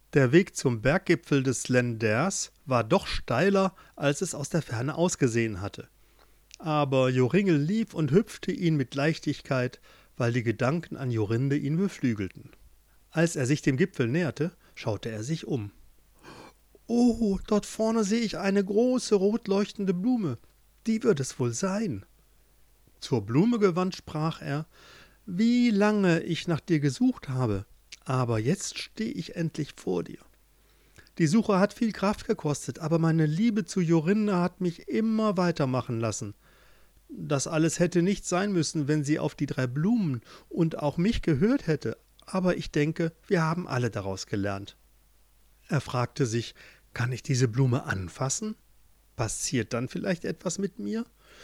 Der Weg zum Berggipfel des Lenders war doch steiler, als es aus der Ferne ausgesehen hatte. Aber Joringel lief und hüpfte ihn mit Leichtigkeit, weil die Gedanken an Jorinde ihn beflügelten. Als er sich dem Gipfel näherte, schaute er sich um. »Oh, dort vorne sehe ich eine große, rot leuchtende Blume. Die wird es wohl sein.« Zur Blume gewandt sprach er: »Wie lange ich nach dir gesucht habe, aber jetzt stehe ich endlich vor dir. Die Suche hat viel Kraft gekostet, aber meine Liebe zu Jorinde hat mich immer weitermachen lassen. Das alles hätte nicht sein müssen, wenn sie auf die 3 Blumen und auch mich gehört hätte, aber ich denke, wir haben alle daraus gelernt.« Er fragte sich: »Kann ich diese Blume anfassen? Passiert dann vielleicht etwas mit mir?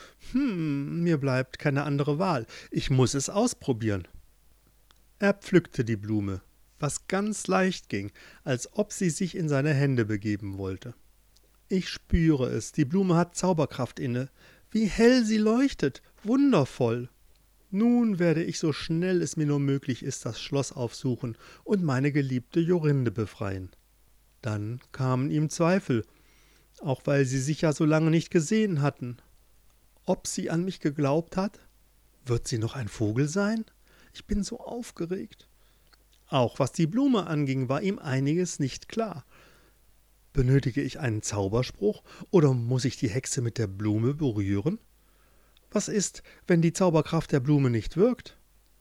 Mir bleibt keine andere Wahl. Ich muss es ausprobieren.« Er pflückte die Blume, was ganz leicht ging, als ob sie sich in seine Hände begeben wollte. »Ich spüre es, die Blume hat Zauberkraft inne. Wie hell sie leuchtet, wundervoll. Nun werde ich, so schnell es mir nur möglich ist, das Schloss aufsuchen und meine geliebte Jorinde befreien.« Dann kamen ihm Zweifel, auch weil sie sich ja so lange nicht gesehen hatten. Ob sie an mich geglaubt hat? Wird sie noch ein Vogel sein? Ich bin so aufgeregt. Auch was die Blume anging, war ihm einiges nicht klar. Benötige ich einen Zauberspruch oder muss ich die Hexe mit der Blume berühren? Was ist, wenn die Zauberkraft der Blume nicht wirkt?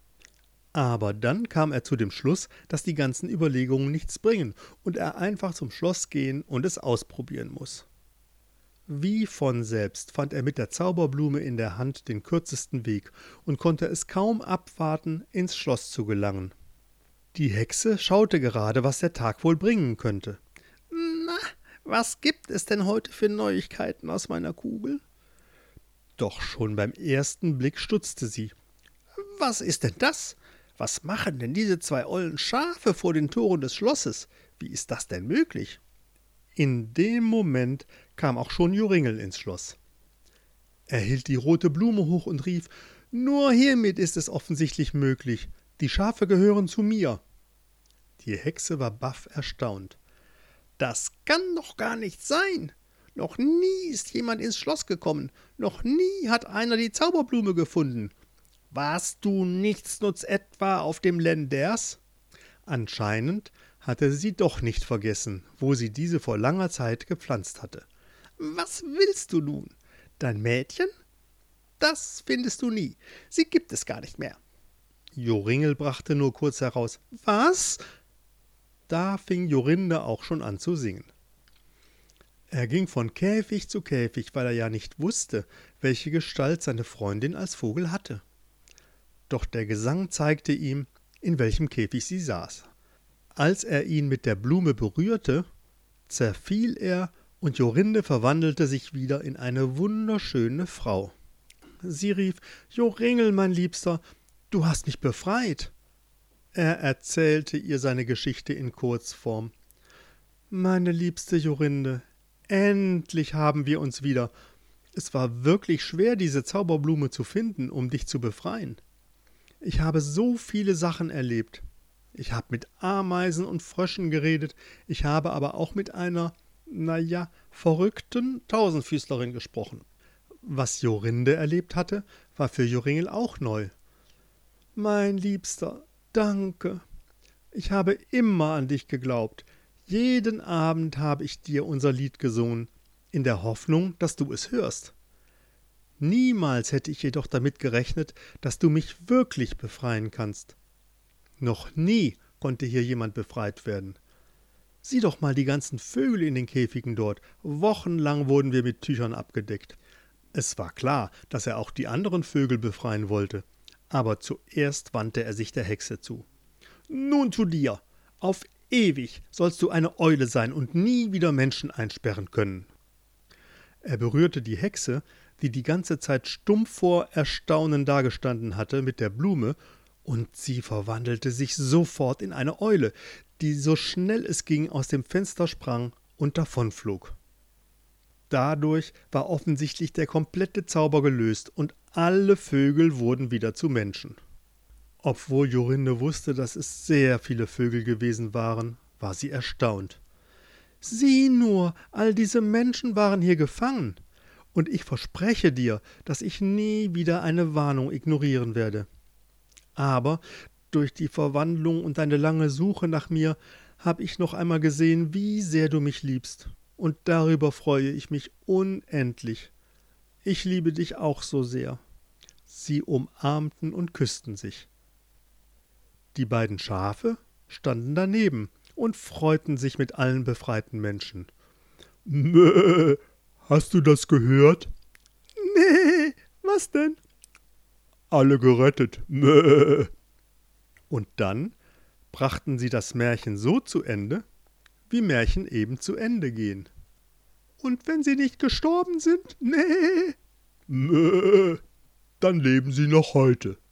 Aber dann kam er zu dem Schluss, dass die ganzen Überlegungen nichts bringen und er einfach zum Schloss gehen und es ausprobieren muss. Wie von selbst fand er mit der Zauberblume in der Hand den kürzesten Weg und konnte es kaum abwarten, ins Schloss zu gelangen. Die Hexe schaute gerade, was der Tag wohl bringen könnte. »Na, was gibt es denn heute für Neuigkeiten aus meiner Kugel?« Doch schon beim ersten Blick stutzte sie. »Was ist denn das? Was machen denn diese 2 ollen Schafe vor den Toren des Schlosses? Wie ist das denn möglich?« In dem Moment kam auch schon Joringel ins Schloss. Er hielt die rote Blume hoch und rief: »Nur hiermit ist es offensichtlich möglich. Die Schafe gehören zu mir.« Die Hexe war baff erstaunt. »Das kann doch gar nicht sein. Noch nie ist jemand ins Schloss gekommen. Noch nie hat einer die Zauberblume gefunden. Warst du nichtsnutz etwa auf dem Lenders?« Anscheinend hatte sie doch nicht vergessen, wo sie diese vor langer Zeit gepflanzt hatte. »Was willst du nun? Dein Mädchen? Das findest du nie. Sie gibt es gar nicht mehr.« Joringel brachte nur kurz heraus: »Was?« Da fing Jorinde auch schon an zu singen. Er ging von Käfig zu Käfig, weil er ja nicht wusste, welche Gestalt seine Freundin als Vogel hatte. Doch der Gesang zeigte ihm, in welchem Käfig sie saß. Als er ihn mit der Blume berührte, zerfiel er und Jorinde verwandelte sich wieder in eine wunderschöne Frau. Sie rief: »Joringel, mein Liebster, du hast mich befreit.« Er erzählte ihr seine Geschichte in Kurzform. »Meine liebste Jorinde, endlich haben wir uns wieder. Es war wirklich schwer, diese Zauberblume zu finden, um dich zu befreien. Ich habe so viele Sachen erlebt. Ich habe mit Ameisen und Fröschen geredet, ich habe aber auch mit einer, verrückten Tausendfüßlerin gesprochen. Was Jorinde erlebt hatte, war für Joringel auch neu. »Mein Liebster, danke. Ich habe immer an dich geglaubt. Jeden Abend habe ich dir unser Lied gesungen, in der Hoffnung, dass du es hörst. Niemals hätte ich jedoch damit gerechnet, dass du mich wirklich befreien kannst. Noch nie konnte hier jemand befreit werden. Sieh doch mal die ganzen Vögel in den Käfigen dort. Wochenlang wurden wir mit Tüchern abgedeckt. Es war klar, dass er auch die anderen Vögel befreien wollte. Aber zuerst wandte er sich der Hexe zu. »Nun zu dir! Auf ewig sollst du eine Eule sein und nie wieder Menschen einsperren können.« Er berührte die Hexe, die ganze Zeit stumm vor Erstaunen dagestanden hatte, mit der Blume, und sie verwandelte sich sofort in eine Eule, die so schnell es ging aus dem Fenster sprang und davonflog. Dadurch war offensichtlich der komplette Zauber gelöst und alle Vögel wurden wieder zu Menschen. Obwohl Jorinde wusste, dass es sehr viele Vögel gewesen waren, war sie erstaunt. »Sieh nur, all diese Menschen waren hier gefangen, und ich verspreche dir, dass ich nie wieder eine Warnung ignorieren werde. Aber durch die Verwandlung und deine lange Suche nach mir habe ich noch einmal gesehen, wie sehr du mich liebst, und darüber freue ich mich unendlich. Ich liebe dich auch so sehr.« Sie umarmten und küssten sich. Die beiden Schafe standen daneben und freuten sich mit allen befreiten Menschen. »Mö, hast du das gehört?« »Nee, was denn?« »Alle gerettet. Mö.« Und dann brachten sie das Märchen so zu Ende, wie Märchen eben zu Ende gehen. »Und wenn sie nicht gestorben sind?« »Nee.« »Mö, dann leben sie noch heute.«